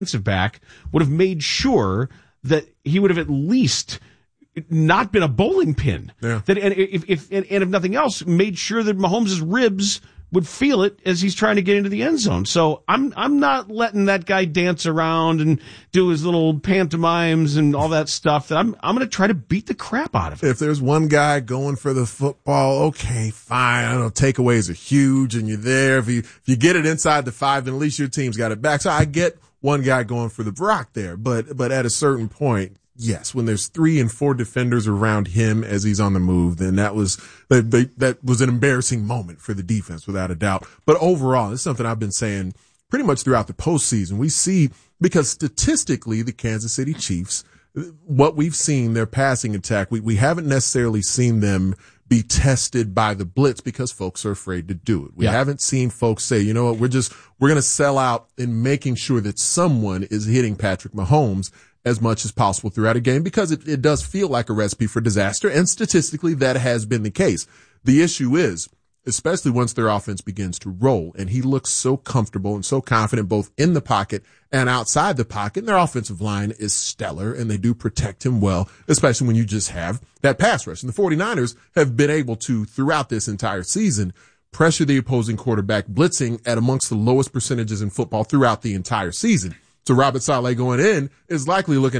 defensive back would have made sure that he would have at least not been a bowling pin. Yeah. That and if nothing else, made sure that Mahomes' ribs would feel it as he's trying to get into the end zone. So I'm not letting that guy dance around and do his little pantomimes and all that stuff. That I'm going to try to beat the crap out of him. If there's one guy going for the football, okay, fine. I know takeaways are huge and you're there. If you get it inside the 5, then at least your team's got it back. So I get one guy going for the rock there, but at a certain point, yes, when there's 3 and 4 defenders around him as he's on the move, then that was an embarrassing moment for the defense, without a doubt. But overall, it's something I've been saying pretty much throughout the postseason. We see, because statistically, the Kansas City Chiefs, what we've seen, their passing attack, we haven't necessarily seen them be tested by the blitz because folks are afraid to do it. We haven't seen folks say, you know what, we're going to sell out in making sure that someone is hitting Patrick Mahomes as much as possible throughout a game, because it does feel like a recipe for disaster. And statistically, that has been the case. The issue is, especially once their offense begins to roll, and he looks so comfortable and so confident both in the pocket and outside the pocket, and their offensive line is stellar, and they do protect him well, especially when you just have that pass rush. And the 49ers have been able to, throughout this entire season, pressure the opposing quarterback, blitzing at amongst the lowest percentages in football throughout the entire season. So Robert Saleh going in is likely looking